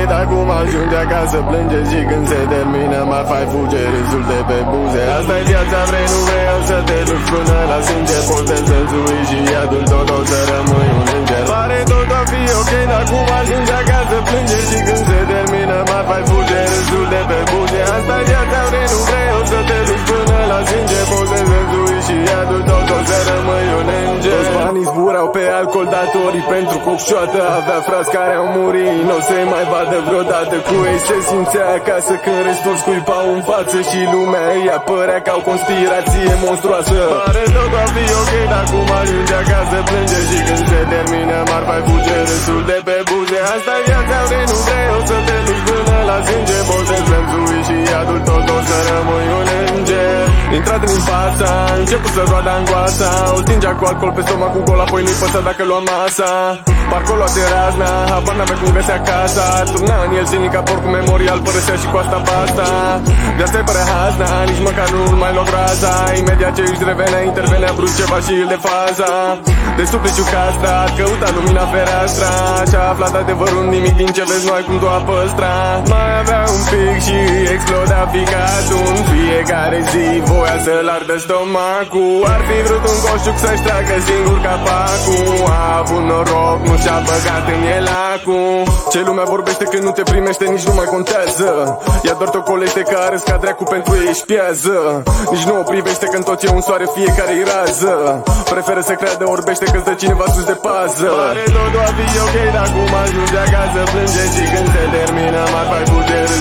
dar cum ajunge acasă plânge și când se termină marfa-i fuge râsul de pe buze. Asta-i viața, vrei nu vrei, o să te duci până la sânge. Poți de zăzui și iadul tot o să rămâi un înger. Pare tot va fi ok, dar cum ajunge acasă plânge și când se termină marfa-i fuge râsul de pe buze. Asta-i viața, vrei nu vrei, o să te duci până la sânge. Poți de zăzui și iadul tot o să rămâi un înger. Toți banii zburau pe alcool, datorii pentru cocșoată. Avea frați care au murit, n-o să-i mai vadă vreodată. Cu ei se simțea acasă când restul scuipau în față și lumea îi apărea ca o conspirație monstruoasă. Pare tot va fi ok, dar cum ajunge acasă plânge și când se termină marfa-i fuge râsul de pe buze. Asta-i viața, vrei nu vrei, o să te duci până la sânge. Botez lămzui și iadul tot o să rămâi un înger. Intrat în fața, început să roada angoasa. O stingea cu alcool pe stomac cu gol, apoi nu-i păsa dacă lua masa. Parcă o lua de razna, habar n-avea cum găsea casa. Turna în el zilnic ca porc cu memorial, părăsea și cu asta basta. De-asta-i părea hazna, nici măcar nu-l mai lua braza. Imediat ce își revenea, intervenea brusc ceva și îl de faza. De supliciu castrat, căuta lumina fereastra. Și-a aflat adevărul, nimic din ce vezi noi cum tu a păstrat. Mai avea un pic și exploda ficatul. În fiecare zi voia să-l ardă stomacul. Ar fi vrut un coșuc să-și tragă singur capacul. A avut noroc, nu și-a băgat în el acum. Ce lumea vorbește când nu te primește, nici nu mai contează. Ea doar te ocolește că arăți ca dracu, pentru ei își piază. Nici nu o privește când tot e un soare, fiecare-i rază. Preferă să creadă, orbește că-ți dă cineva sus de pază. Pare tot va fi ok, dar cum ajunge acasă plânge și când se termină marfa-i fuge